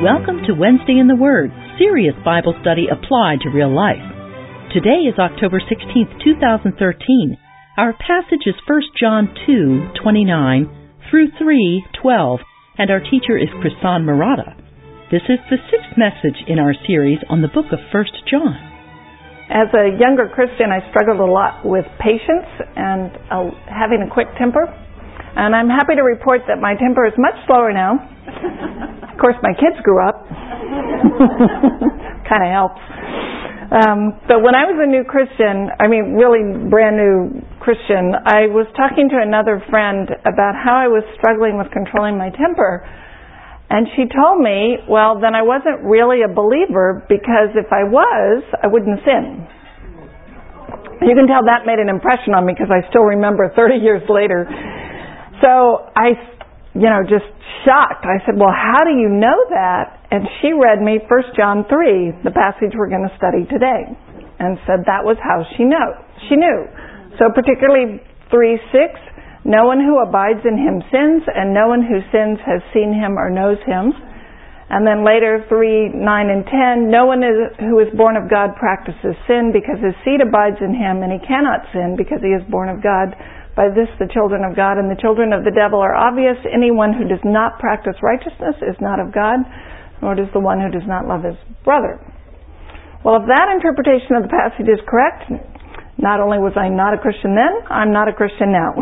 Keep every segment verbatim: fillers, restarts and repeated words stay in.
Welcome to Wednesday in the Word, serious Bible study applied to real life. Today is October sixteenth, two thousand thirteen. Our passage is First John two, twenty-nine through three, twelve, and our teacher is Krisan Murata. This is the sixth message in our series on the book of First John. As a younger Christian, I struggled a lot with patience and uh, having a quick temper. And I'm happy to report that my temper is much slower now. Of course, my kids grew up. Kind of helps. Um, but when I was a new Christian, I mean really brand new Christian, I was talking to another friend about how I was struggling with controlling my temper. And she told me, well, then I wasn't really a believer because if I was, I wouldn't sin. You can tell that made an impression on me because I still remember thirty years later. So I, you know, just shocked. I said, well, how do you know that? And she read me First John three, the passage we're going to study today, and said that was how she knew. She knew. So particularly three six, no one who abides in him sins, and no one who sins has seen him or knows him. And then later three nine and ten, no one is, who is born of God practices sin because his seed abides in him, and he cannot sin because he is born of God. By this the children of God and the children of the devil are obvious. Anyone who does not practice righteousness is not of God, nor does the one who does not love his brother. Well, if that interpretation of the passage is correct, not only was I not a Christian then, I'm not a Christian now.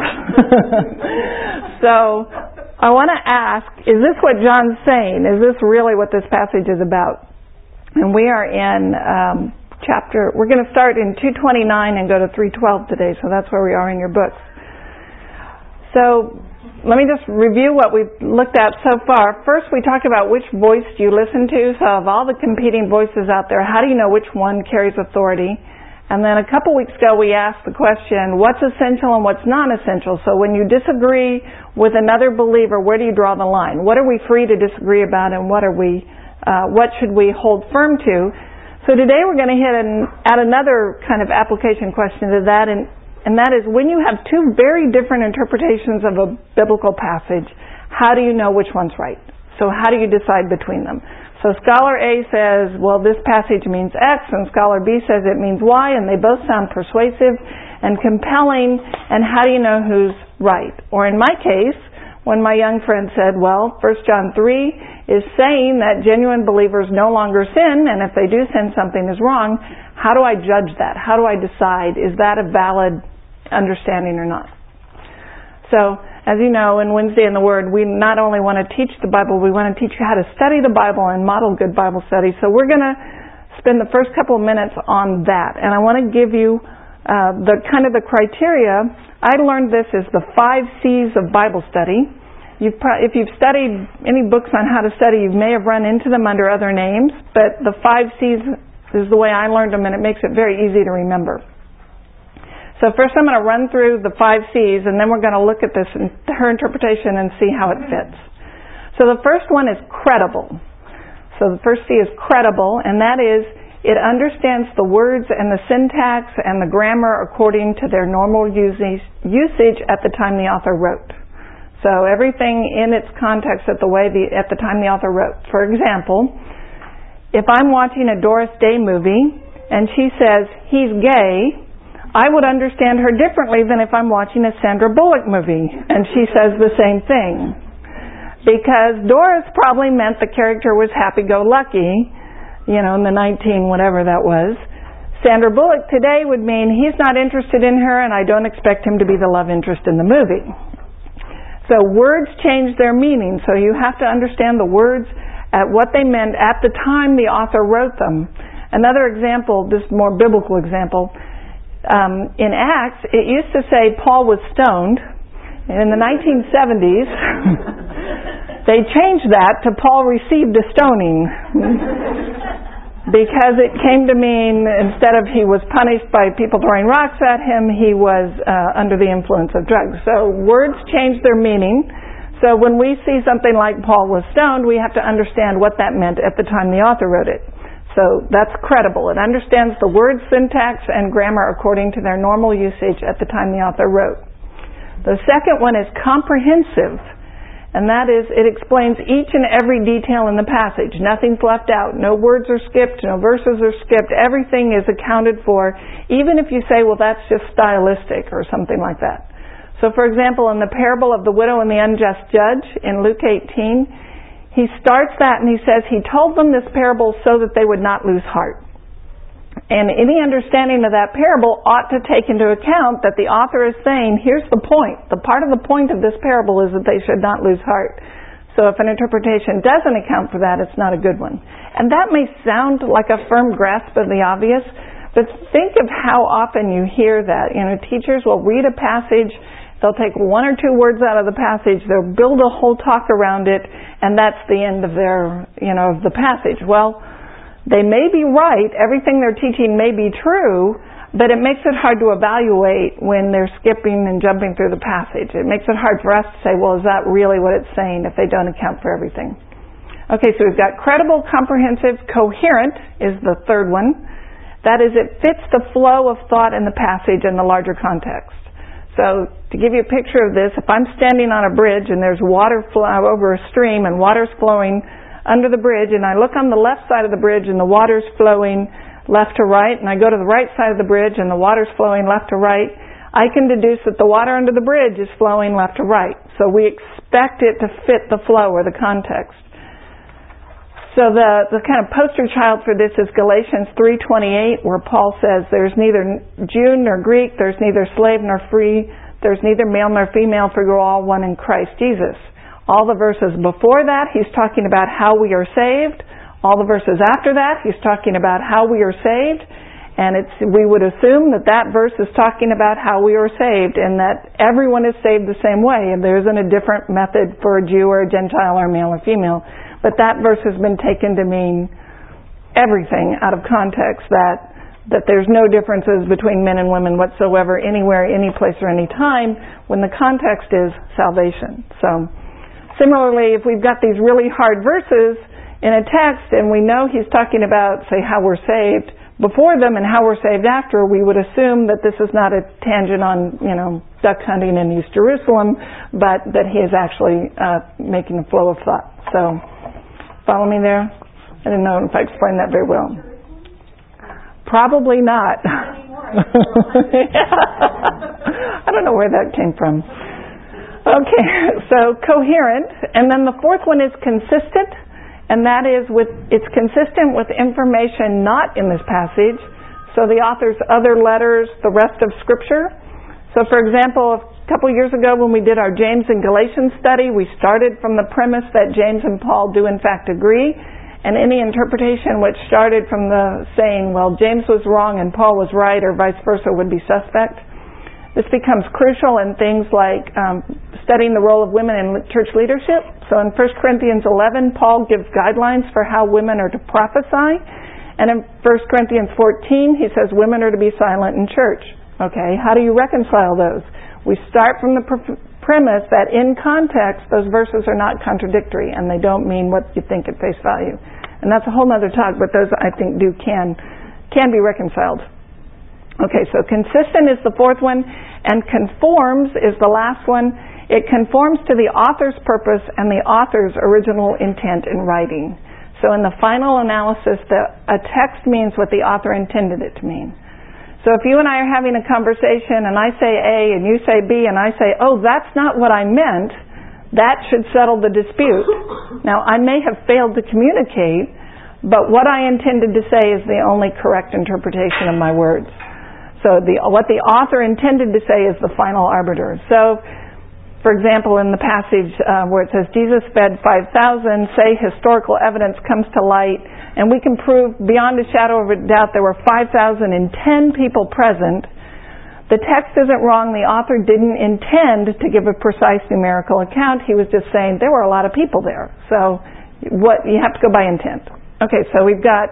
So, I want to ask, is this what John's saying? Is this really what this passage is about? And we are in um, chapter, we're going to start in two twenty-nine and go to three twelve today, so that's where we are in your books. So, let me just review what we've looked at so far. First, we talked about which voice do you listen to. So, of all the competing voices out there, how do you know which one carries authority? And then a couple weeks ago, we asked the question, what's essential and what's non-essential? So, when you disagree with another believer, where do you draw the line? What are we free to disagree about, and what are we, uh, what should we hold firm to? So, today we're going to hit an, add another kind of application question to that, and And that is, when you have two very different interpretations of a biblical passage, how do you know which one's right? So how do you decide between them? So Scholar A says, well, this passage means X, and Scholar B says it means Y, and they both sound persuasive and compelling, and how do you know who's right? Or in my case, when my young friend said, well, First John three is saying that genuine believers no longer sin, and if they do sin, something is wrong, how do I judge that? How do I decide, is that a valid understanding or not? So, as you know, in Wednesday in the Word, we not only want to teach the Bible, we want to teach you how to study the Bible and model good Bible study. So we're going to spend the first couple of minutes on that. And I want to give you uh, the kind of the criteria. I learned this as the five C's of Bible study. You've pro- if you've studied any books on how to study, you may have run into them under other names, but the five C's is the way I learned them, and it makes it very easy to remember. So first I'm going to run through the five C's, and then we're going to look at this and her interpretation and see how it fits. So the first one is credible. So the first C is credible, and that is it understands the words and the syntax and the grammar according to their normal usage, usage at the time the author wrote. So everything in its context at the way the, at the time the author wrote. For example, if I'm watching a Doris Day movie and she says, he's gay, I would understand her differently than if I'm watching a Sandra Bullock movie and she says the same thing. Because Doris probably meant the character was happy-go-lucky, you know, in the nineteen whatever that was. Sandra Bullock today would mean he's not interested in her and I don't expect him to be the love interest in the movie. So words change their meaning, so you have to understand the words at what they meant at the time the author wrote them. Another example, this more biblical example, Um, in Acts, it used to say Paul was stoned. And in the nineteen seventies, they changed that to Paul received a stoning. Because it came to mean, instead of he was punished by people throwing rocks at him, he was uh, under the influence of drugs. So words change their meaning. So when we see something like Paul was stoned, we have to understand what that meant at the time the author wrote it. So that's credible. It understands the word syntax and grammar according to their normal usage at the time the author wrote. The second one is comprehensive. And that is, it explains each and every detail in the passage. Nothing's left out. No words are skipped. No verses are skipped. Everything is accounted for, even if you say, well, that's just stylistic or something like that. So, for example, in the parable of the widow and the unjust judge in Luke eighteen, he starts that and he says, he told them this parable so that they would not lose heart. And any understanding of that parable ought to take into account that the author is saying, here's the point. The part of the point of this parable is that they should not lose heart. So if an interpretation doesn't account for that, it's not a good one. And that may sound like a firm grasp of the obvious, but think of how often you hear that. You know, teachers will read a passage, they'll take one or two words out of the passage, they'll build a whole talk around it, and that's the end of their, you know, of the passage. Well, they may be right, everything they're teaching may be true, but it makes it hard to evaluate when they're skipping and jumping through the passage. It makes it hard for us to say, well, is that really what it's saying if they don't account for everything? Okay, so we've got credible, comprehensive, coherent is the third one. That is, it fits the flow of thought in the passage in the larger context. So, to give you a picture of this, if I'm standing on a bridge and there's water flow over a stream and water's flowing under the bridge, and I look on the left side of the bridge and the water's flowing left to right, and I go to the right side of the bridge and the water's flowing left to right, I can deduce that the water under the bridge is flowing left to right. So we expect it to fit the flow or the context. So the, the kind of poster child for this is Galatians three twenty-eight, where Paul says, there's neither Jew nor Greek, there's neither slave nor free, there's neither male nor female, for you're all one in Christ Jesus. All the verses before that, he's talking about how we are saved. All the verses after that, he's talking about how we are saved. And it's, we would assume that that verse is talking about how we are saved and that everyone is saved the same way. And there isn't a different method for a Jew or a Gentile or male or female. But that verse has been taken to mean everything out of context, that that there's no differences between men and women whatsoever, anywhere, any place, or any time, when the context is salvation. So, similarly, if we've got these really hard verses in a text and we know he's talking about, say, how we're saved before them and how we're saved after, we would assume that this is not a tangent on, you know, duck hunting in East Jerusalem, but that he is actually uh, making a flow of thought. So, follow me there? I didn't know if I explained that very well. Probably not. I don't know where that came from. Okay, so coherent, and then the fourth one is consistent, and that is with it's consistent with information not in this passage, so the author's other letters, the rest of Scripture. So for example, a couple years ago when we did our James and Galatians study, we started from the premise that James and Paul do in fact agree, and any interpretation which started from the saying, well, James was wrong and Paul was right, or vice versa, would be suspect. This becomes crucial in things like um, studying the role of women in church leadership. So in First Corinthians eleven, Paul gives guidelines for how women are to prophesy. And in First Corinthians fourteen, he says women are to be silent in church. Okay, how do you reconcile those? We start from the pre- premise that in context, those verses are not contradictory and they don't mean what you think at face value. And that's a whole other talk, but those I think do can can be reconciled. Okay, so consistent is the fourth one, and conforms is the last one. It conforms to the author's purpose and the author's original intent in writing. So in the final analysis, the, a text means what the author intended it to mean. So if you and I are having a conversation and I say A and you say B and I say, oh, that's not what I meant, that should settle the dispute. Now, I may have failed to communicate, but what I intended to say is the only correct interpretation of my words. So the, what the author intended to say is the final arbiter. So, for example, in the passage uh, where it says Jesus fed five thousand, say historical evidence comes to light, and we can prove beyond a shadow of a doubt there were five thousand ten people present. The text isn't wrong. The author didn't intend to give a precise numerical account. He was just saying there were a lot of people there. So what you have to go by intent. Okay, so we've got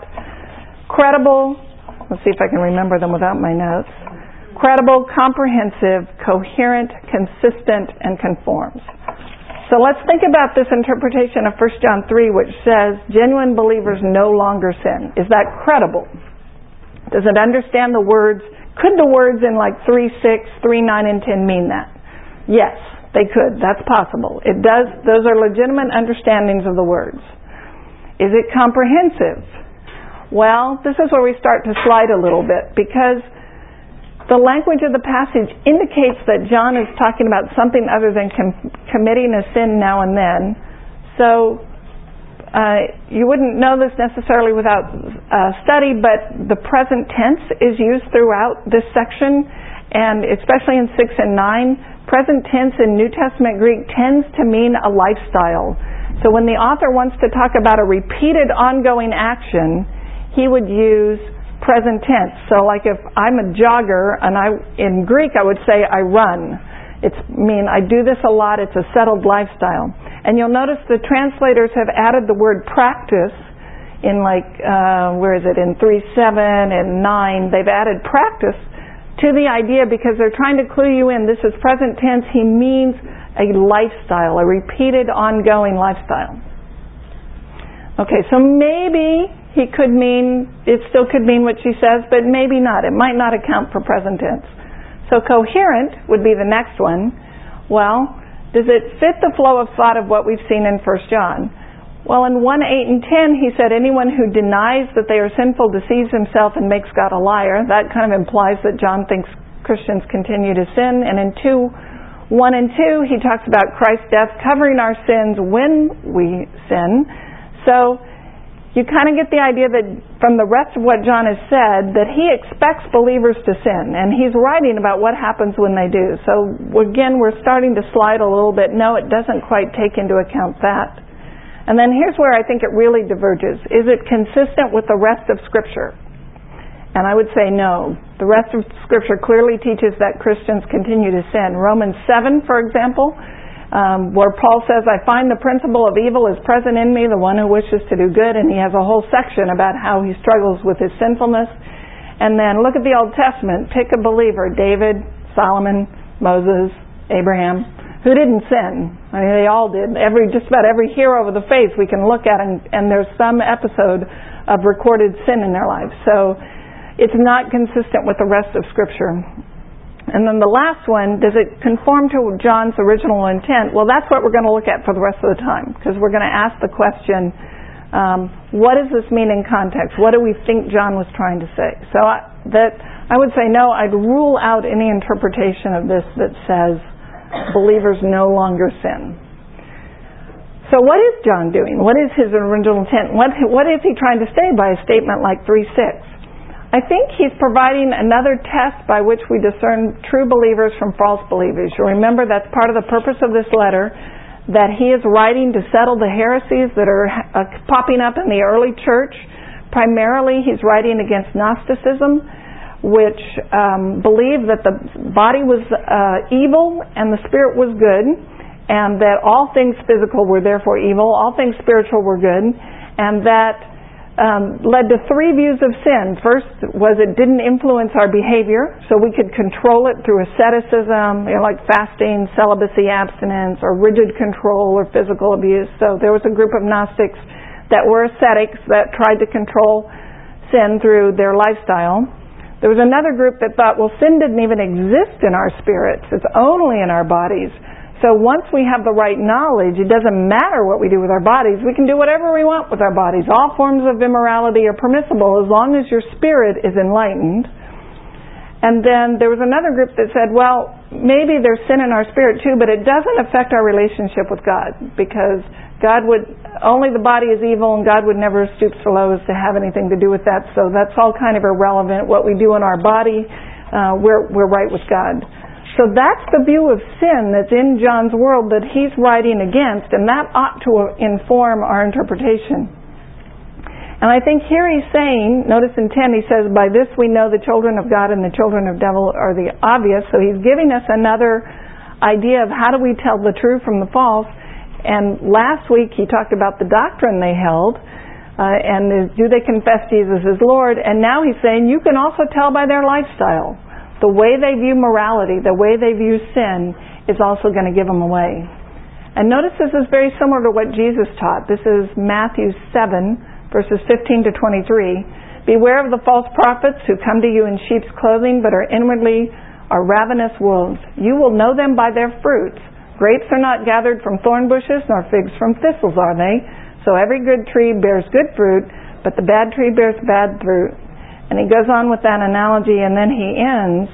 credible. Let's see if I can remember them without my notes. Credible, comprehensive, coherent, consistent, and conforms. So let's think about this interpretation of First John three, which says genuine believers no longer sin. Is that credible? Does it understand the words? Could the words in like three six, three nine, and ten mean that? Yes. They could. That's possible. It does. Those are legitimate understandings of the words. Is it comprehensive? Well, this is where we start to slide a little bit, because the language of the passage indicates that John is talking about something other than com- committing a sin now and then. So uh, you wouldn't know this necessarily without uh, study, but the present tense is used throughout this section, and especially in six and nine. Present tense in New Testament Greek tends to mean a lifestyle. So when the author wants to talk about a repeated ongoing action, he would use present tense. So like if I'm a jogger, and I in Greek I would say I run. It's mean I do this a lot. It's a settled lifestyle. And you'll notice the translators have added the word practice in like, uh, where is it, in three seven and nine. They've added practice to the idea because they're trying to clue you in. This is present tense. He means a lifestyle, a repeated, ongoing lifestyle. Okay, so maybe he could mean, it still could mean what she says, but maybe not. It might not account for present tense. So coherent would be the next one. Well, does it fit the flow of thought of what we've seen in First John? Well, in one, eight, and ten, he said, anyone who denies that they are sinful deceives himself and makes God a liar. That kind of implies that John thinks Christians continue to sin. And in two, one and two, he talks about Christ's death covering our sins when we sin. So you kind of get the idea that from the rest of what John has said, that he expects believers to sin. And he's writing about what happens when they do. So again, we're starting to slide a little bit. No, it doesn't quite take into account that. And then here's where I think it really diverges. Is it consistent with the rest of Scripture? And I would say no. The rest of Scripture clearly teaches that Christians continue to sin. Romans seven, for example, um, where Paul says, I find the principle of evil is present in me, the one who wishes to do good, and he has a whole section about how he struggles with his sinfulness. And then look at the Old Testament. Pick a believer, David, Solomon, Moses, Abraham. Who didn't sin? I mean, they all did. Every just about every hero of the faith we can look at, and, and there's some episode of recorded sin in their lives. So it's not consistent with the rest of Scripture. And then the last one, does it conform to John's original intent? Well, that's what we're going to look at for the rest of the time, because we're going to ask the question, um, what does this mean in context? What do we think John was trying to say? So I, that I would say no, I'd rule out any interpretation of this that says believers no longer sin. So what is John doing? What is his original intent? What, what is he trying to say by a statement like three six? I think he's providing another test by which we discern true believers from false believers. You remember that's part of the purpose of this letter, that he is writing to settle the heresies that are uh, popping up in the early church. Primarily he's writing against Gnosticism, which um, believed that the body was uh, evil and the spirit was good, and that all things physical were therefore evil, all things spiritual were good, and that um, led to three views of sin. First was it didn't influence our behavior, so we could control it through asceticism, you know, like fasting, celibacy, abstinence, or rigid control or physical abuse. So there was a group of Gnostics that were ascetics that tried to control sin through their lifestyle. There was another group that thought, well, sin didn't even exist in our spirits. It's only in our bodies. So once we have the right knowledge, it doesn't matter what we do with our bodies. We can do whatever we want with our bodies. All forms of immorality are permissible as long as your spirit is enlightened. And then there was another group that said, well, maybe there's sin in our spirit too, but it doesn't affect our relationship with God, because God would, only the body is evil, and God would never stoop so low as to have anything to do with that. So that's all kind of irrelevant. What we do in our body, uh, we're, we're right with God. So that's the view of sin that's in John's world that he's writing against, and that ought to inform our interpretation. And I think here he's saying, notice in ten, he says, by this we know the children of God and the children of devil are the obvious. So he's giving us another idea of how do we tell the true from the false. And last week he talked about the doctrine they held, uh, and do they confess Jesus as Lord. And now he's saying you can also tell by their lifestyle. The way they view morality, the way they view sin is also going to give them away. And notice this is very similar to what Jesus taught. This is Matthew seven, verses fifteen to twenty-three. Beware of the false prophets who come to you in sheep's clothing, but are inwardly are ravenous wolves. You will know them by their fruits. Grapes are not gathered from thorn bushes, nor figs from thistles, are they? So every good tree bears good fruit, but the bad tree bears bad fruit. And he goes on with that analogy, and then he ends,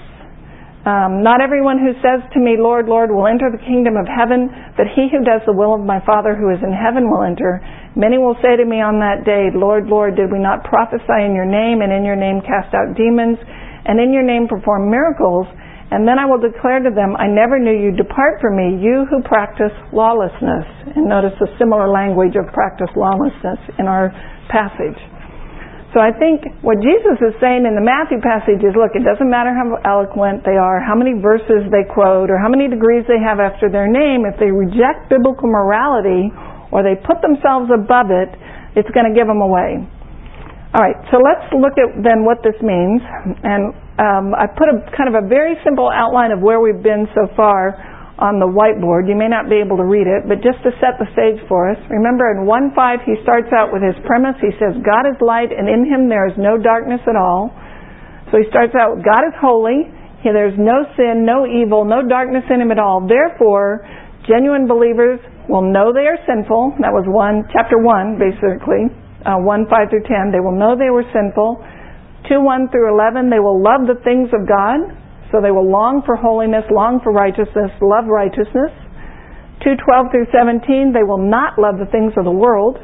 um, not everyone who says to me, Lord, Lord, will enter the kingdom of heaven, but he who does the will of my Father who is in heaven will enter. Many will say to me on that day, Lord, Lord, did we not prophesy in your name, and in your name cast out demons, and in your name perform miracles? And then I will declare to them, I never knew you. Depart from me, you who practice lawlessness. And notice the similar language of practice lawlessness in our passage. So I think what Jesus is saying in the Matthew passage is, look, it doesn't matter how eloquent they are, how many verses they quote, or how many degrees they have after their name. If they reject biblical morality or they put themselves above it, it's going to give them away. All right, so let's look at then what this means. And um, I put a kind of a very simple outline of where we've been so far on the whiteboard. You may not be able to read it, but just to set the stage for us. Remember in one five he starts out with his premise. He says, God is light and in him there is no darkness at all. So he starts out, God is holy. He, there's no sin, no evil, no darkness in him at all. Therefore, genuine believers will know they are sinful. That was one, chapter one, basically. Uh, one, five through ten, they will know they were sinful. two, one through eleven, they will love the things of God. So they will long for holiness, long for righteousness, love righteousness. two, twelve through seventeen, they will not love the things of the world.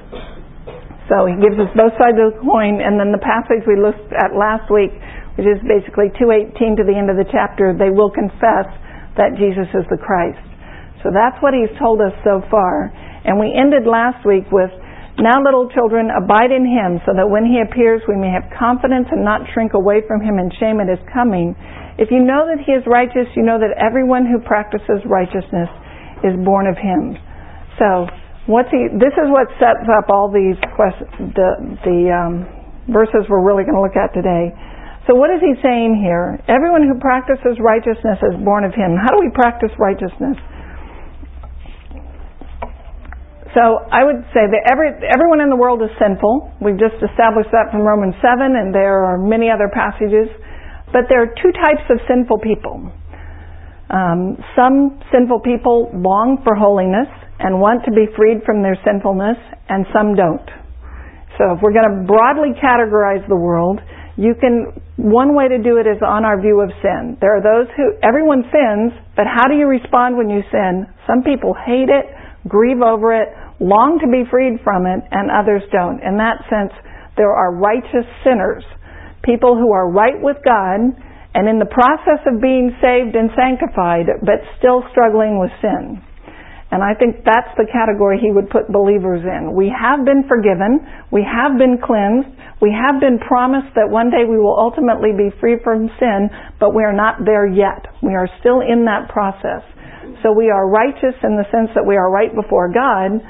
So he gives us both sides of the coin. And then the passage we looked at last week, which is basically two eighteen to the end of the chapter, they will confess that Jesus is the Christ. So that's what he's told us so far. And we ended last week with, now little children, abide in him, so that when he appears we may have confidence and not shrink away from him in shame at his coming. If you know that he is righteous, you know that everyone who practices righteousness is born of him. So, what's he? This is what sets up all these questions, the, the um, verses we're really going to look at today. So what is he saying here? Everyone who practices righteousness is born of him. How do we practice righteousness? So I would say that every, everyone in the world is sinful. We've just established that from Romans seven, and there are many other passages. But there are two types of sinful people. Um, some sinful people long for holiness and want to be freed from their sinfulness, and some don't. So if we're going to broadly categorize the world, you can, one way to do it is on our view of sin. There are those who, everyone sins, but how do you respond when you sin? Some people hate it, grieve over it, long to be freed from it, and others don't. In that sense, there are righteous sinners. People who are right with God and in the process of being saved and sanctified, but still struggling with sin. And I think that's the category he would put believers in. We have been forgiven. We have been cleansed. We have been promised that one day we will ultimately be free from sin, but we are not there yet. We are still in that process. So we are righteous in the sense that we are right before God,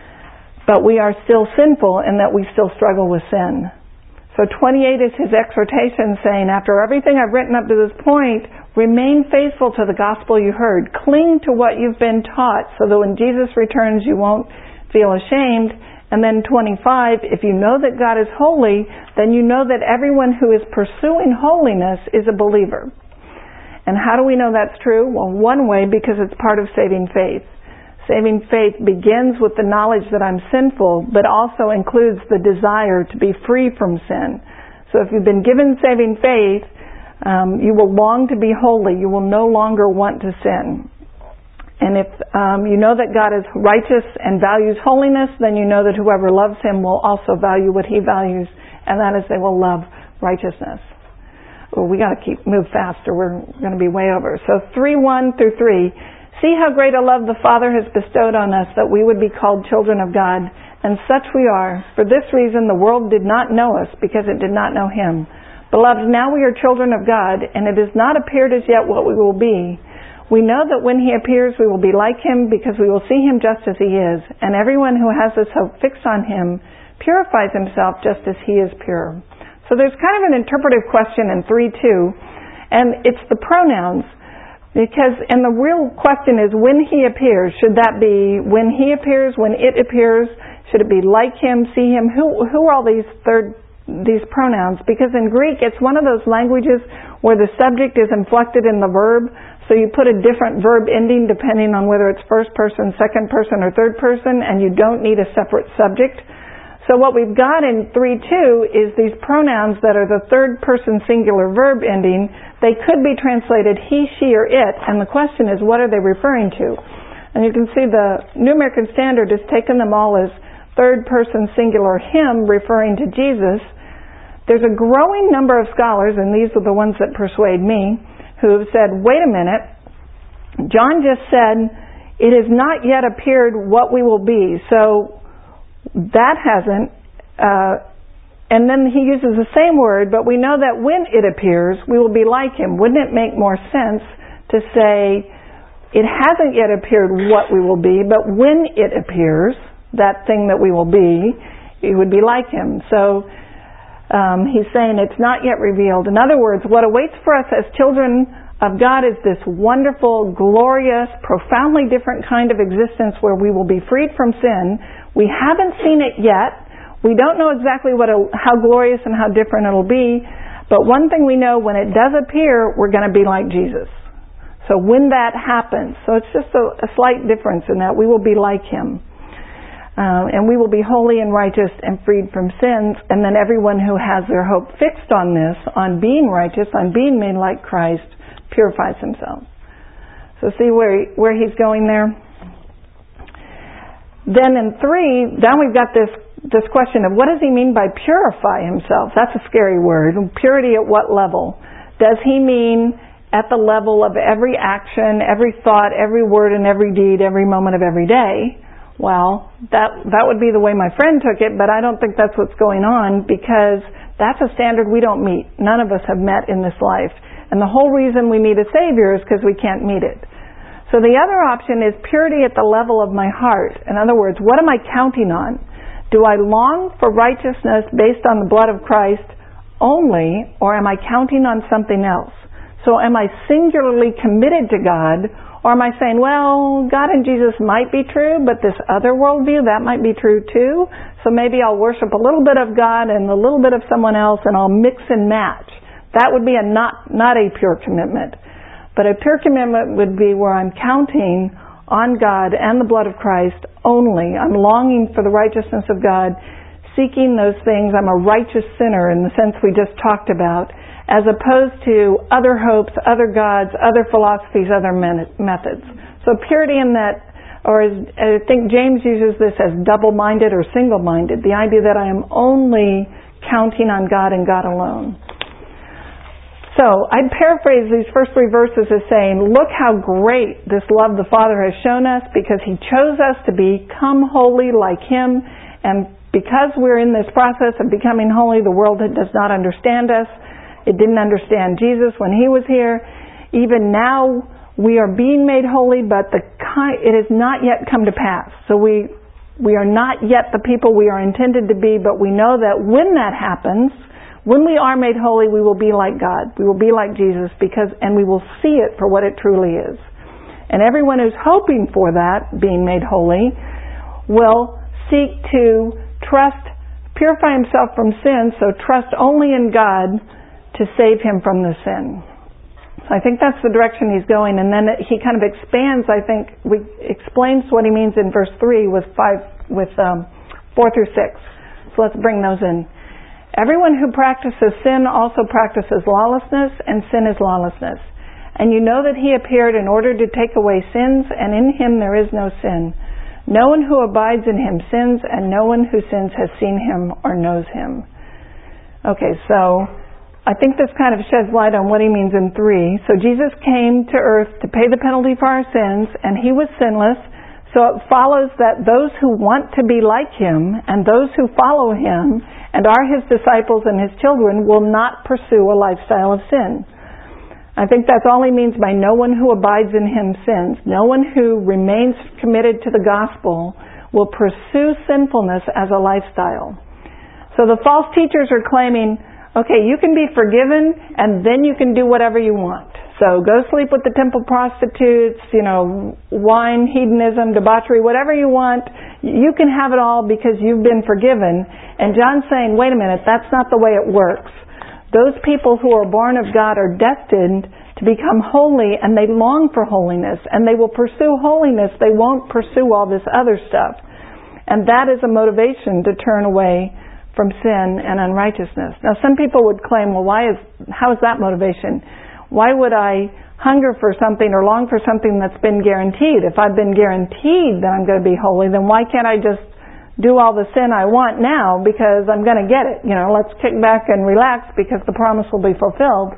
but we are still sinful in that we still struggle with sin. So twenty-eight is his exhortation saying, after everything I've written up to this point, remain faithful to the gospel you heard. Cling to what you've been taught so that when Jesus returns you won't feel ashamed. And then twenty-five, if you know that God is holy, then you know that everyone who is pursuing holiness is a believer. And how do we know that's true? Well, one way, because it's part of saving faith. Saving faith begins with the knowledge that I'm sinful, but also includes the desire to be free from sin. So if you've been given saving faith, um, you will long to be holy. You will no longer want to sin. And if um, you know that God is righteous and values holiness, then you know that whoever loves him will also value what he values, and that is they will love righteousness. Well, we got to keep move faster. We're going to be way over. So three one through three. See how great a love the Father has bestowed on us that we would be called children of God, and such we are. For this reason the world did not know us, because it did not know him. Beloved, now we are children of God, and it has not appeared as yet what we will be. We know that when he appears we will be like him, because we will see him just as he is. And everyone who has this hope fixed on him purifies himself just as he is pure. So there's kind of an interpretive question in three two, and it's the pronouns. Because, and the real question is, when he appears, should that be when he appears, when it appears? Should it be like him, see him? Who who are all these third these pronouns, because in Greek it's one of those languages where the subject is inflected in the verb, so you put a different verb ending depending on whether it's first person, second person, or third person, and you don't need a separate subject. So what we've got in three two is these pronouns that are the third person singular verb ending. They could be translated he, she, or it, and the question is, what are they referring to? And you can see the New American Standard has taken them all as third person singular him, referring to Jesus. There's a growing number of scholars, and these are the ones that persuade me, who have said, wait a minute, John just said, it has not yet appeared what we will be. So that hasn't, uh, and then he uses the same word, but we know that when it appears, we will be like him. Wouldn't it make more sense to say, it hasn't yet appeared what we will be, but when it appears, that thing that we will be, it would be like him. So um, he's saying it's not yet revealed. In other words, what awaits for us as children of God is this wonderful, glorious, profoundly different kind of existence where we will be freed from sin. We haven't seen it yet. We don't know exactly what it'll, how glorious and how different it'll be, but one thing we know, when it does appear, we're going to be like Jesus. So when that happens, so it's just a, a slight difference in that we will be like him. Uh, and we will be holy and righteous and freed from sins. And then everyone who has their hope fixed on this, on being righteous, on being made like Christ, purifies himself. So see where he, where he's going there? Then in three, then we've got this, this question of what does he mean by purify himself? That's a scary word. Purity at what level? Does he mean at the level of every action, every thought, every word, and every deed, every moment of every day? Well, that that would be the way my friend took it, but I don't think that's what's going on, because that's a standard we don't meet. None of us have met in this life. And the whole reason we need a Savior is because we can't meet it. So the other option is purity at the level of my heart. In other words, what am I counting on? Do I long for righteousness based on the blood of Christ only, or am I counting on something else? So am I singularly committed to God, or am I saying, well, God and Jesus might be true, but this other worldview, that might be true too, so maybe I'll worship a little bit of God and a little bit of someone else, and I'll mix and match. That would be a not, not a pure commitment. But a pure commitment would be where I'm counting on God and the blood of Christ only. I'm longing for the righteousness of God, seeking those things. I'm a righteous sinner in the sense we just talked about, as opposed to other hopes, other gods, other philosophies, other methods. So purity in that, or as, I think James uses this as double-minded or single-minded, the idea that I am only counting on God and God alone. So I'd paraphrase these first three verses as saying, look how great this love the Father has shown us, because he chose us to become holy like him, and because we're in this process of becoming holy, the world does not understand us. It didn't understand Jesus when he was here. Even now, we are being made holy, but the it has not yet come to pass. So we we are not yet the people we are intended to be, but we know that when that happens, when we are made holy, we will be like God. We will be like Jesus, because and we will see it for what it truly is. And everyone who's hoping for that, being made holy, will seek to trust, purify himself from sin, so trust only in God to save him from the sin. So I think that's the direction he's going, and then he kind of expands. I think we explains what he means in verse three with five, with um, four through six. So let's bring those in. Everyone who practices sin also practices lawlessness, and sin is lawlessness. And you know that he appeared in order to take away sins, and in him there is no sin. No one who abides in him sins, and no one who sins has seen him or knows him. Okay, so I think this kind of sheds light on what he means in three. So Jesus came to earth to pay the penalty for our sins, and he was sinless. So it follows that those who want to be like him, and those who follow him, and are his disciples and his children, will not pursue a lifestyle of sin. I think that's all he means by no one who abides in him sins. No one who remains committed to the gospel will pursue sinfulness as a lifestyle. So the false teachers are claiming, okay, you can be forgiven and then you can do whatever you want. So So go sleep with the temple prostitutes, you know, wine, hedonism, debauchery, whatever you want. You can have it all because you've been forgiven. And John's saying, wait a minute, that's not the way it works. Those people who are born of God are destined to become holy, and they long for holiness, and they will pursue holiness. They won't pursue all this other stuff. And that is a motivation to turn away from sin and unrighteousness. Now, some people would claim, well, why is, how is that motivation? Why would I hunger for something or long for something that's been guaranteed? If I've been guaranteed that I'm going to be holy, then why can't I just do all the sin I want now because I'm going to get it? You know, let's kick back and relax because the promise will be fulfilled.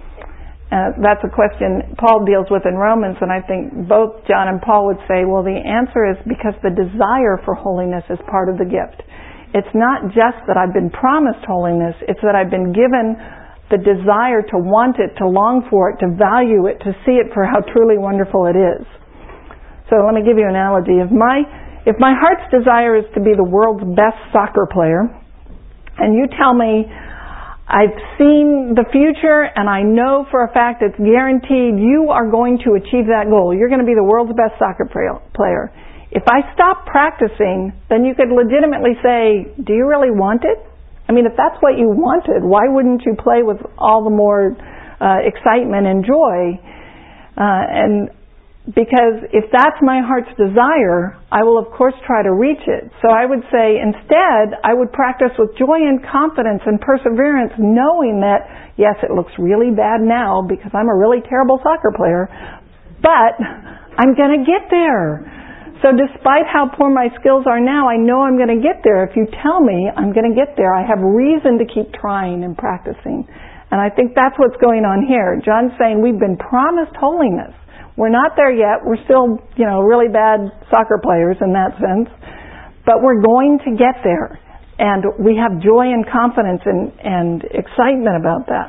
Uh, that's a question Paul deals with in Romans, and I think both John and Paul would say, well, the answer is because the desire for holiness is part of the gift. It's not just that I've been promised holiness, it's that I've been given the desire to want it, to long for it, to value it, to see it for how truly wonderful it is. So let me give you an analogy. If my If my heart's desire is to be the world's best soccer player, and you tell me I've seen the future and I know for a fact it's guaranteed you are going to achieve that goal, you're going to be the world's best soccer player. If I stop practicing, then you could legitimately say, do you really want it? I mean, if that's what you wanted, why wouldn't you play with all the more uh, excitement and joy? Uh, and Because if that's my heart's desire, I will of course try to reach it. So I would say instead, I would practice with joy and confidence and perseverance, knowing that, yes, it looks really bad now because I'm a really terrible soccer player, but I'm going to get there. So despite how poor my skills are now, I know I'm going to get there. If you tell me I'm going to get there, I have reason to keep trying and practicing. And I think that's what's going on here. John's saying we've been promised holiness. We're not there yet. We're still, you know, really bad soccer players in that sense. But we're going to get there. And we have joy and confidence and, and excitement about that.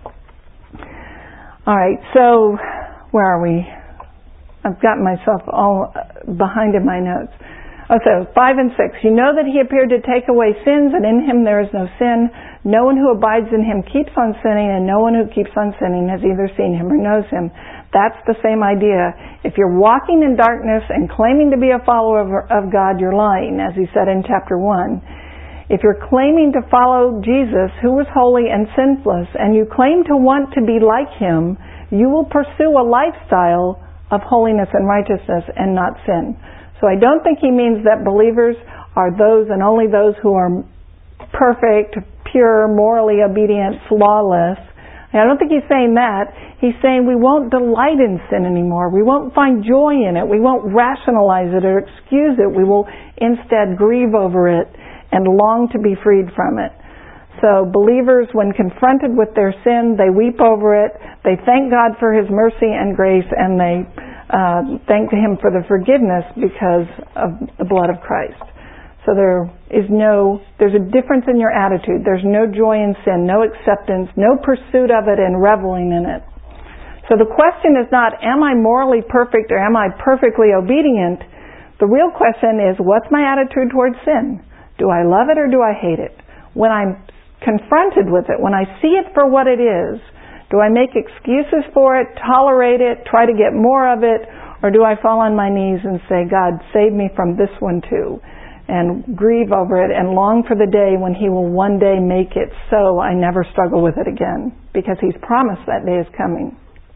All right, so where are we? I've gotten myself all behind in my notes. Oh, so five and six. You know that he appeared to take away sins, and in him there is no sin. No one who abides in him keeps on sinning, and no one who keeps on sinning has either seen him or knows him. That's the same idea. If you're walking in darkness and claiming to be a follower of, of God, you're lying, as he said in chapter one. If you're claiming to follow Jesus, who was holy and sinless, and you claim to want to be like him, you will pursue a lifestyle of holiness and righteousness and not sin. So I don't think he means that believers are those and only those who are perfect, pure, morally obedient, flawless. I don't think he's saying that. He's saying we won't delight in sin anymore. We won't find joy in it. We won't rationalize it or excuse it. We will instead grieve over it and long to be freed from it. So believers, when confronted with their sin, they weep over it. They thank God for his mercy and grace, and they uh, thank him for the forgiveness because of the blood of Christ. So there is no, there's a difference in your attitude. There's no joy in sin, no acceptance, no pursuit of it and reveling in it. So the question is not, am I morally perfect or am I perfectly obedient? The real question is, what's my attitude towards sin? Do I love it or do I hate it? When I'm confronted with it, when I see it for what it is, do I make excuses for it, tolerate it, try to get more of it, or do I fall on my knees and say, God, save me from this one too, and grieve over it and long for the day when he will one day make it so I never struggle with it again, because he's promised that day is coming.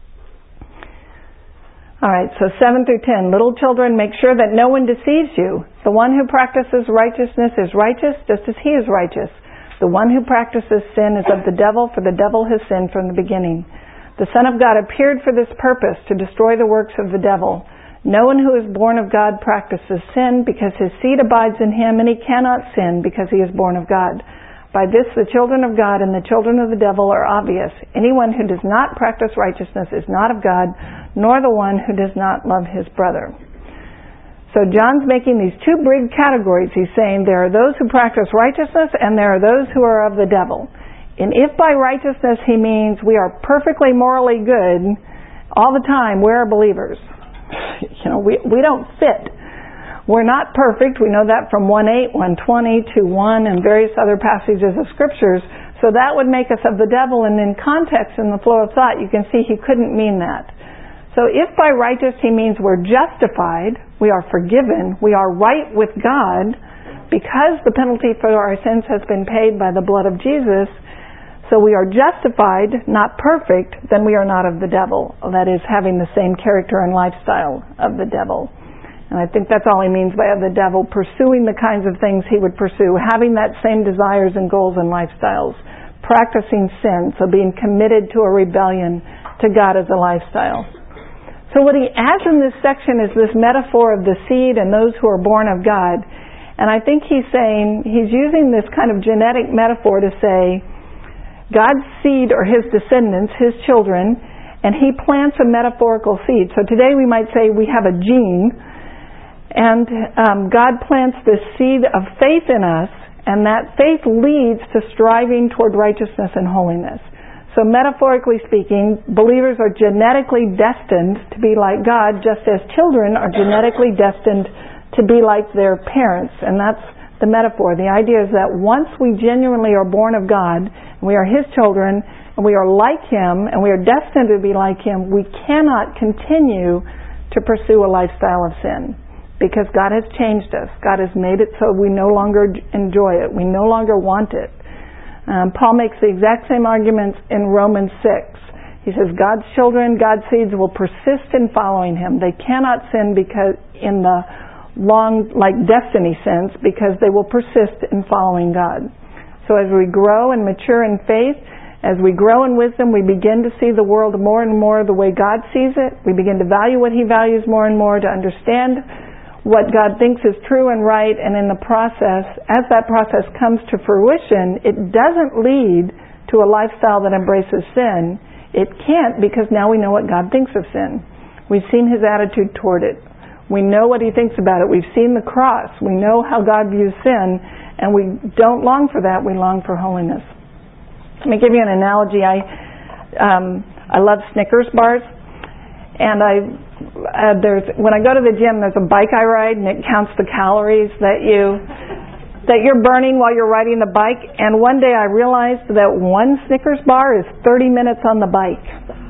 All right, so seven through ten. Little children, make sure that no one deceives you. The one who practices righteousness is righteous just as he is righteous. The one who practices sin is of the devil, for the devil has sinned from the beginning. The Son of God appeared for this purpose, to destroy the works of the devil. No one who is born of God practices sin, because his seed abides in him, and he cannot sin because he is born of God. By this the children of God and the children of the devil are obvious. Anyone who does not practice righteousness is not of God, nor the one who does not love his brother. So John's making these two big categories. He's saying there are those who practice righteousness and there are those who are of the devil. And if by righteousness he means we are perfectly morally good all the time, we're believers. You know, we we don't fit. We're not perfect. We know that from one eight, one twenty, two one, and various other passages of scriptures. So that would make us of the devil, and in context, in the flow of thought, you can see he couldn't mean that. So if by righteous he means we're justified, we are forgiven, we are right with God, because the penalty for our sins has been paid by the blood of Jesus, so we are justified, not perfect, then we are not of the devil. That is, having the same character and lifestyle of the devil. And I think that's all he means by of the devil, pursuing the kinds of things he would pursue, having that same desires and goals and lifestyles, practicing sin, so being committed to a rebellion to God as a lifestyle. So what he adds in this section is this metaphor of the seed and those who are born of God. And I think he's saying, he's using this kind of genetic metaphor to say, God's seed are his descendants, his children, and he plants a metaphorical seed. So today we might say we have a gene, and um, God plants this seed of faith in us, and that faith leads to striving toward righteousness and holiness. So metaphorically speaking, believers are genetically destined to be like God, just as children are genetically destined to be like their parents. And that's the metaphor. The idea is that once we genuinely are born of God, we are his children, and we are like him, and we are destined to be like him, we cannot continue to pursue a lifestyle of sin. Because God has changed us. God has made it so we no longer enjoy it. We no longer want it. Um, Paul makes the exact same arguments in Romans six. He says God's children, God's seeds will persist in following him. They cannot sin because in the long, like destiny sense, because they will persist in following God. So as we grow and mature in faith, as we grow in wisdom, we begin to see the world more and more the way God sees it. We begin to value what he values more and more, to understand what God thinks is true and right, and in the process, as that process comes to fruition, it doesn't lead to a lifestyle that embraces sin. It can't, because now we know what God thinks of sin. We've seen his attitude toward it. We know what he thinks about it. We've seen the cross. We know how God views sin, and we don't long for that. We long for holiness. Let me give you an analogy. I um, I love Snickers bars, and I uh, there's when I go to the gym, there's a bike I ride, and it counts the calories that you that you're burning while you're riding the bike. And one day I realized that one Snickers bar is thirty minutes on the bike.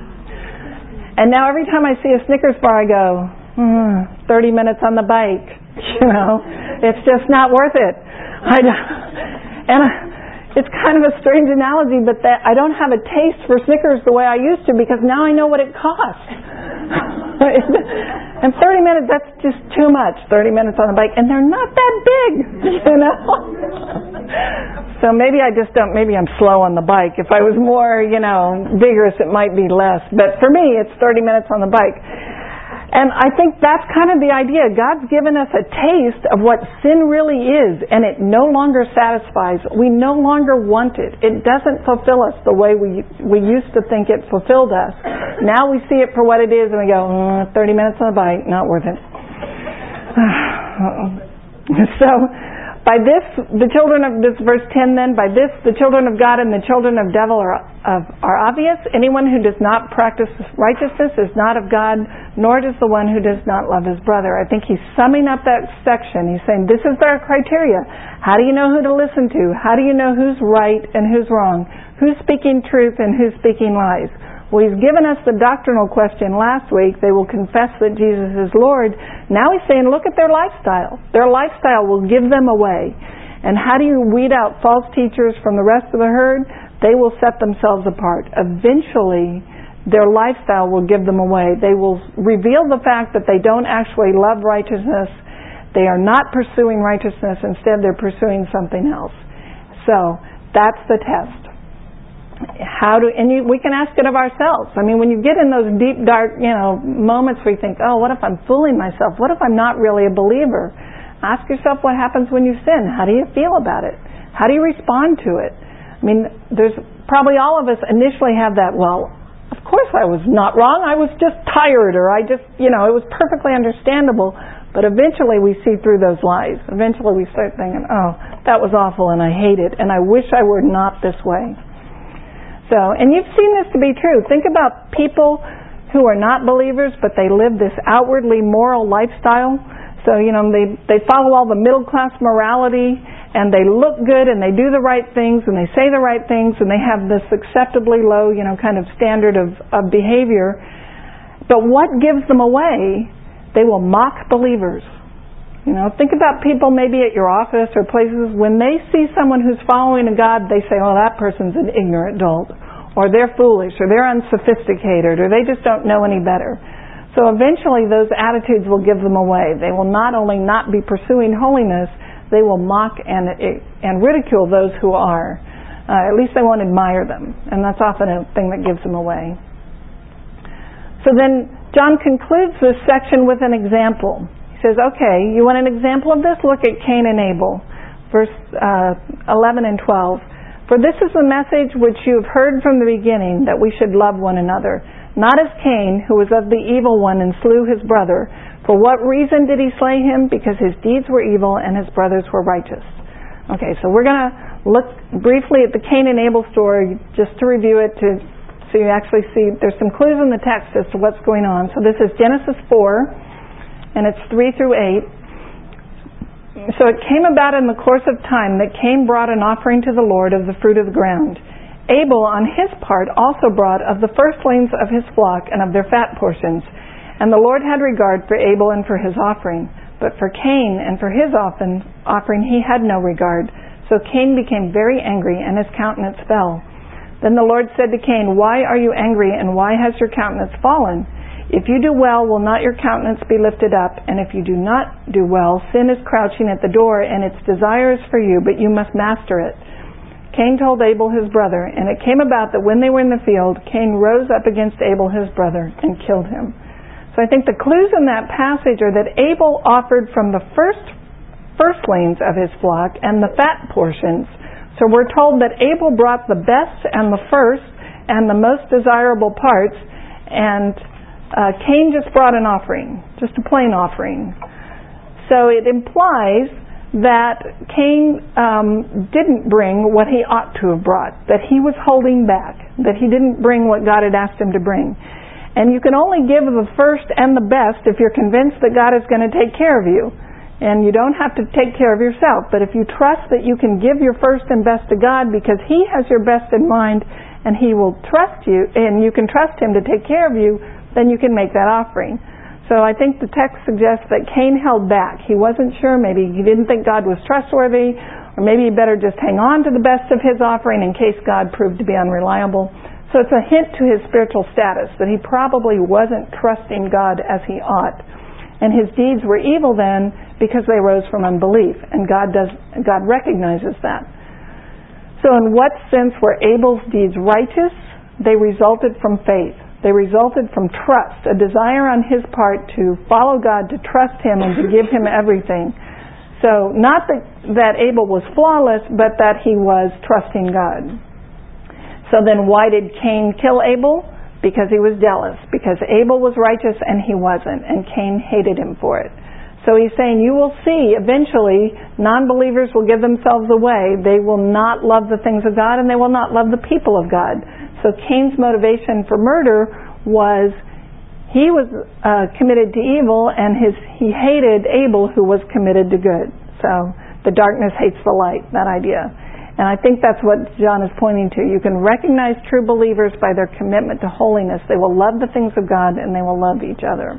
And now every time I see a Snickers bar, I go, Mm, thirty minutes on the bike, you know, it's just not worth it. I and I, it's kind of a strange analogy, but that I don't have a taste for Snickers the way I used to, because now I know what it costs. And thirty minutes, that's just too much, thirty minutes on the bike, and they're not that big, you know. So maybe I just don't, maybe I'm slow on the bike. If I was more, you know, vigorous, it might be less. But for me, it's thirty minutes on the bike. And I think that's kind of the idea. God's given us a taste of what sin really is, and it no longer satisfies. We no longer want it. It doesn't fulfill us the way we we used to think it fulfilled us. Now we see it for what it is, and we go, mm, thirty minutes on the bike, not worth it. So, by this, the children of, this verse ten then, by this the children of God and the children of devil are, of, are obvious. Anyone who does not practice righteousness is not of God, nor does the one who does not love his brother. I think he's summing up that section. He's saying this is their criteria. How do you know who to listen to? How do you know who's right and who's wrong? Who's speaking truth and who's speaking lies? Well, he's given us the doctrinal question last week. They will confess that Jesus is Lord. Now he's saying, look at their lifestyle. Their lifestyle will give them away. And how do you weed out false teachers from the rest of the herd? They will set themselves apart. Eventually, their lifestyle will give them away. They will reveal the fact that they don't actually love righteousness. They are not pursuing righteousness. Instead, they're pursuing something else. So, that's the test. How do, and you, we can ask it of ourselves. I mean, when you get in those deep, dark, you know, moments where you think, oh, what if I'm fooling myself? What if I'm not really a believer? Ask yourself what happens when you sin. How do you feel about it? How do you respond to it? I mean, there's probably all of us initially have that, well, of course I was not wrong. I was just tired, or I just, you know, it was perfectly understandable. But eventually we see through those lies. Eventually we start thinking, oh, that was awful and I hate it and I wish I were not this way. So, and you've seen this to be true. Think about people who are not believers, but they live this outwardly moral lifestyle. So, you know, they, they follow all the middle-class morality, and they look good and they do the right things and they say the right things and they have this acceptably low, you know, kind of standard of, of behavior. But what gives them away? They will mock believers. You know, think about people maybe at your office or places, when they see someone who's following God, they say, oh, that person's an ignorant dolt, or they're foolish, or they're unsophisticated, or they just don't know any better. So eventually those attitudes will give them away. They will not only not be pursuing holiness, they will mock and and ridicule those who are. Uh, at least they won't admire them. And that's often a thing that gives them away. So then John concludes this section with an example. He says, okay, you want an example of this? Look at Cain and Abel, verse uh, eleven and twelve. For this is the message which you have heard from the beginning, that we should love one another. Not as Cain, who was of the evil one and slew his brother. For what reason did he slay him? Because his deeds were evil and his brothers were righteous. Okay, so we're going to look briefly at the Cain and Abel story, just to review it, to so you actually see there's some clues in the text as to what's going on. So this is Genesis four, and it's three through eight. So it came about in the course of time that Cain brought an offering to the Lord of the fruit of the ground. Abel, on his part, also brought of the firstlings of his flock and of their fat portions. And the Lord had regard for Abel and for his offering. But for Cain and for his offering he had no regard. So Cain became very angry, and his countenance fell. Then the Lord said to Cain, why are you angry, and why has your countenance fallen? If you do well, will not your countenance be lifted up? And if you do not do well, sin is crouching at the door, and its desire is for you, but you must master it. Cain told Abel his brother, and it came about that when they were in the field, Cain rose up against Abel his brother and killed him. So I think the clues in that passage are that Abel offered from the first firstlings of his flock and the fat portions. So we're told that Abel brought the best and the first and the most desirable parts, and uh, Cain just brought an offering, just a plain offering. So it implies that Cain um, didn't bring what he ought to have brought, that he was holding back, that he didn't bring what God had asked him to bring. And you can only give the first and the best if you're convinced that God is going to take care of you. And you don't have to take care of yourself. But if you trust that you can give your first and best to God because He has your best in mind and He will trust you, and you can trust Him to take care of you, then you can make that offering. So I think the text suggests that Cain held back. He wasn't sure. Maybe he didn't think God was trustworthy, or maybe he better just hang on to the best of his offering in case God proved to be unreliable. So it's a hint to his spiritual status that he probably wasn't trusting God as he ought. And his deeds were evil then because they rose from unbelief, and God does God recognizes that. So in what sense were Abel's deeds righteous? They resulted from faith. They resulted from trust, a desire on his part to follow God, to trust Him, and to give Him everything. So not that, that Abel was flawless, but that he was trusting God. So then why did Cain kill Abel? Because he was jealous. Because Abel was righteous and he wasn't, and Cain hated him for it. So he's saying you will see eventually non-believers will give themselves away. They will not love the things of God, and they will not love the people of God. So Cain's motivation for murder was he was uh, committed to evil, and his he hated Abel, who was committed to good. So the darkness hates the light, that idea. And I think that's what John is pointing to. You can recognize true believers by their commitment to holiness. They will love the things of God, and they will love each other.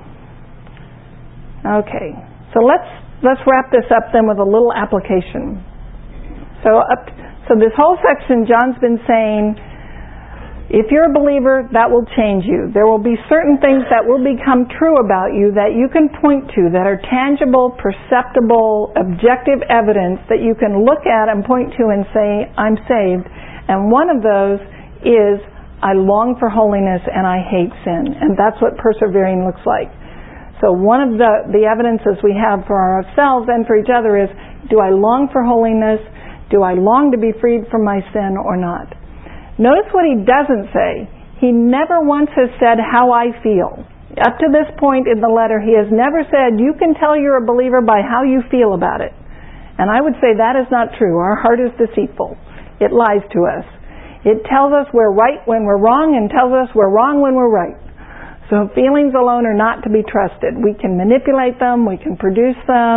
Okay, so let's let's wrap this up then with a little application. So up, so this whole section, John's been saying, if you're a believer, that will change you. There will be certain things that will become true about you that you can point to, that are tangible, perceptible, objective evidence that you can look at and point to and say, I'm saved. And one of those is, I long for holiness and I hate sin. And that's what persevering looks like. So one of the, the evidences we have for ourselves and for each other is, do I long for holiness? Do I long to be freed from my sin or not? Notice what he doesn't say. He never once has said how I feel. Up to this point in the letter, he has never said, you can tell you're a believer by how you feel about it. And I would say that is not true. Our heart is deceitful. It lies to us. It tells us we're right when we're wrong and tells us we're wrong when we're right. So feelings alone are not to be trusted. We can manipulate them, we can produce them,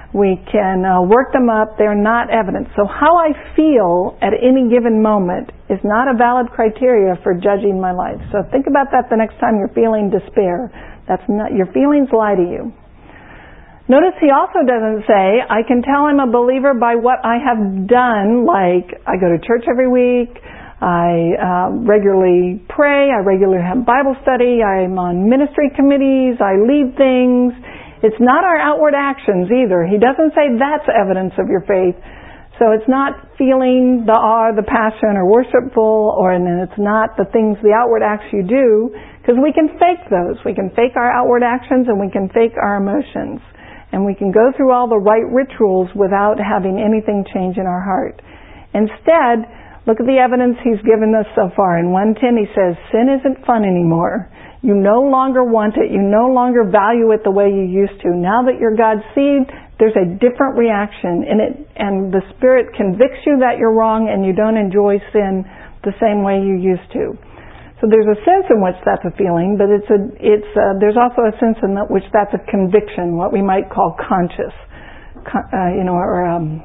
We can uh, work them up. They're not evidence. So how I feel at any given moment is not a valid criteria for judging my life. So think about that the next time you're feeling despair. That's not, your feelings lie to you. Notice he also doesn't say, I can tell I'm a believer by what I have done, like I go to church every week, I uh, regularly pray, I regularly have Bible study, I'm on ministry committees, I lead things. It's not our outward actions either. He doesn't say that's evidence of your faith. So it's not feeling the awe, the passion, or worshipful, or and it's not the things, the outward acts you do, because we can fake those. We can fake our outward actions and we can fake our emotions. And we can go through all the right rituals without having anything change in our heart. Instead, look at the evidence he's given us so far. In one ten he says, sin isn't fun anymore. You no longer want it. You no longer value it the way you used to. Now that you're God's seed, there's a different reaction in it, and the Spirit convicts you that you're wrong and you don't enjoy sin the same way you used to. So there's a sense in which that's a feeling, but it's a, it's a, there's also a sense in which that's a conviction, what we might call conscious, uh, you know, or um,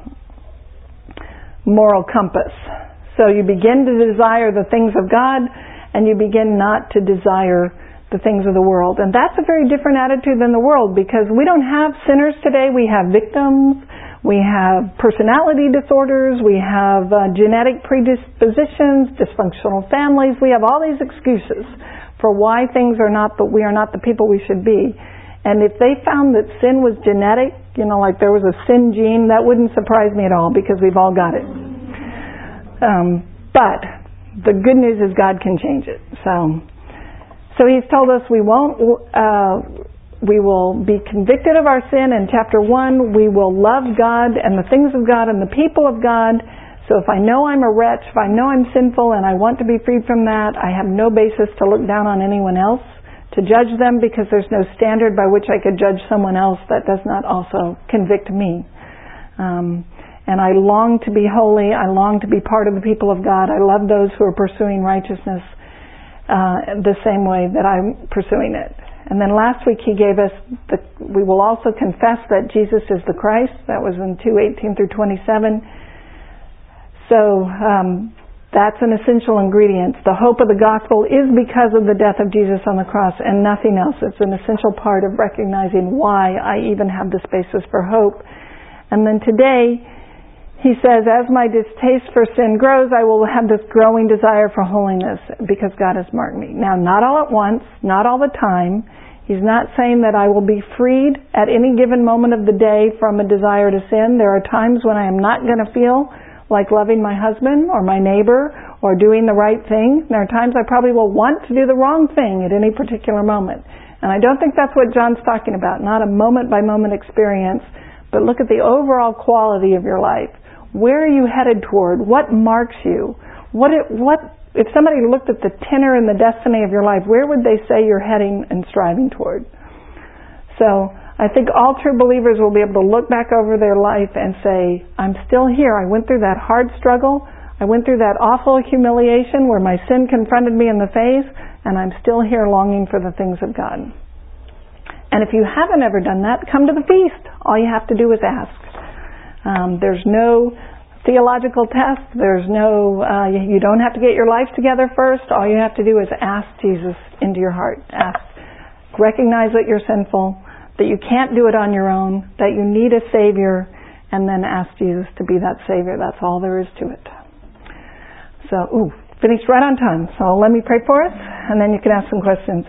moral compass. So you begin to desire the things of God, and you begin not to desire the things of the world. And that's a very different attitude than the world, because we don't have sinners today. We have victims. We have personality disorders. We have uh, genetic predispositions, dysfunctional families. We have all these excuses for why things are not, but we are not the people we should be. And if they found that sin was genetic, you know, like there was a sin gene, that wouldn't surprise me at all, because we've all got it. Um, but the good news is God can change it. So, so he's told us we won't, uh, we will be convicted of our sin in chapter one. We will love God and the things of God and the people of God. So if I know I'm a wretch, if I know I'm sinful and I want to be freed from that, I have no basis to look down on anyone else, to judge them, because there's no standard by which I could judge someone else that does not also convict me. Um, and I long to be holy. I long to be part of the people of God. I love those who are pursuing righteousness Uh, the same way that I'm pursuing it. And then last week he gave us, the, we will also confess that Jesus is the Christ. That was in two eighteen through twenty-seven. So um, that's an essential ingredient. The hope of the gospel is because of the death of Jesus on the cross and nothing else. It's an essential part of recognizing why I even have this basis for hope. And then today he says, as my distaste for sin grows, I will have this growing desire for holiness because God has marked me. Now, not all at once, not all the time. He's not saying that I will be freed at any given moment of the day from a desire to sin. There are times when I am not going to feel like loving my husband or my neighbor or doing the right thing. There are times I probably will want to do the wrong thing at any particular moment. And I don't think that's what John's talking about, not a moment-by-moment experience, but look at the overall quality of your life. Where are you headed toward? What marks you? What, it, what if somebody looked at the tenor and the destiny of your life, where would they say you're heading and striving toward? So I think all true believers will be able to look back over their life and say, I'm still here. I went through that hard struggle. I went through that awful humiliation where my sin confronted me in the face, and I'm still here longing for the things of God. And if you haven't ever done that, come to the feast. All you have to do is ask. Um, there's no theological test. There's no, uh, you, you don't have to get your life together first. All you have to do is ask Jesus into your heart. Ask. Recognize that you're sinful, that you can't do it on your own, that you need a Savior, and then ask Jesus to be that Savior. That's all there is to it. So, ooh, finished right on time. So let me pray for us, and then you can ask some questions.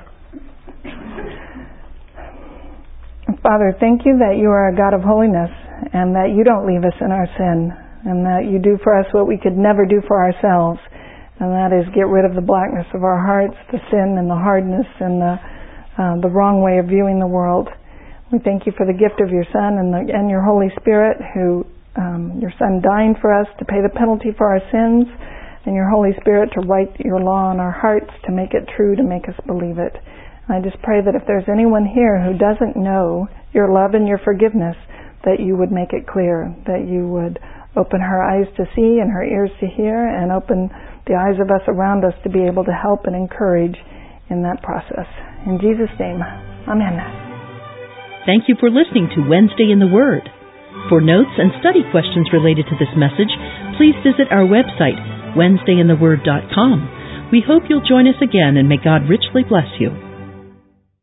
Father, thank you that you are a God of holiness, and that you don't leave us in our sin, and that you do for us what we could never do for ourselves, and that is get rid of the blackness of our hearts, the sin and the hardness and the uh, the wrong way of viewing the world. We thank you for the gift of your Son and, the, and your Holy Spirit, who um, your Son dying for us to pay the penalty for our sins, and your Holy Spirit to write your law on our hearts, to make it true, to make us believe it. And I just pray that if there's anyone here who doesn't know your love and your forgiveness, that you would make it clear, that you would open her eyes to see and her ears to hear, and open the eyes of us around us to be able to help and encourage in that process. In Jesus' name, amen. Thank you for listening to Wednesday in the Word. For notes and study questions related to this message, please visit our website, wednesday in the word dot com. We hope you'll join us again, and may God richly bless you.